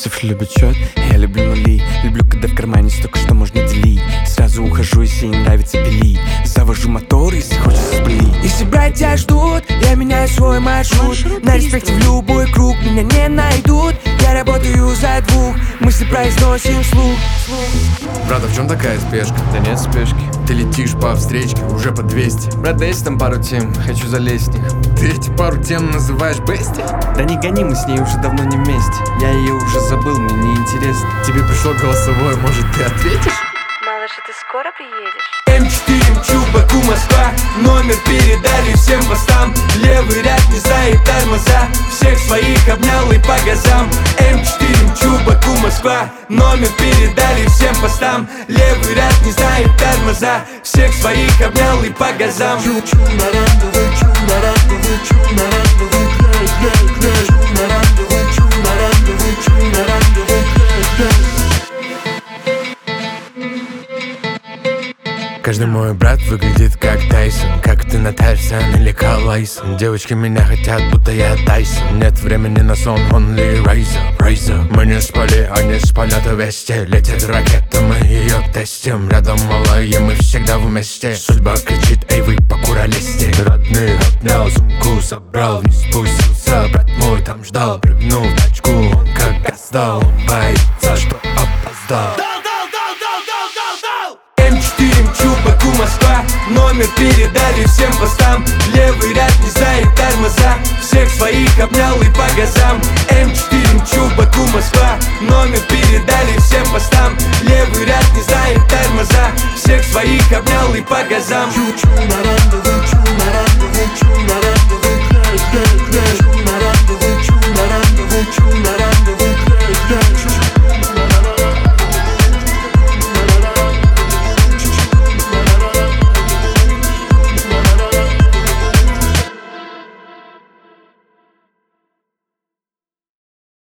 Цифры любят счет, я люблю нули. Люблю, когда в кармане столько, что можно делить. Сразу ухожу, если не нравится пилить. Завожу мотор, если хочется спылить. Если братья ждут, я меняю свой маршрут. На респекте в любой круг меня не найдут. Я работаю за двух, мысли произносим вслух. Брат, а в чем такая спешка? Да нет спешки. Ты летишь по встречке уже по 200. Брат, да есть там пару тем, хочу залезть в них. Ты эти пару тем называешь бести? Да не гони, мы с ней уже давно не вместе. Я ее уже забыл, мне неинтересно. Тебе пришло голосовое, может ты ответишь? Малыш, а ты скоро приедешь? М4 мчу, Баку, Москва. Номер передали всем постам. Левый ряд не знает тормоза. Всех своих обнял и по газам. М4 мчу, Баку, Москва. Номер передали всем постам. Левый ряд не знает тормоза. Всех своих обнял и по газам. Каждый мой брат выглядит как Тайсон. Как ты на Тайсон или Калайсон. Девочки меня хотят, будто я Тайсон. Нет времени на сон, only Razor. Мы не спали, они спалят вести. Летит ракета, мы ее тестим. Рядом малые, мы всегда вместе. Судьба кричит, эй, вы покуролисте. Родных обнял, сумку собрал. Вниз спустился, брат мой там ждал. Прыгнул в тачку, он как газ дал. Он боится, что опоздал. М4 мчу, Баку, Москва. Номер передали всем постам. Левый ряд не знает тормоза. Всех своих обнял и по газам. М4 мчу, Баку, Москва. Номер передали всем постам. Левый ряд не знает тормоза. Всех своих обнял и по газам. Каждый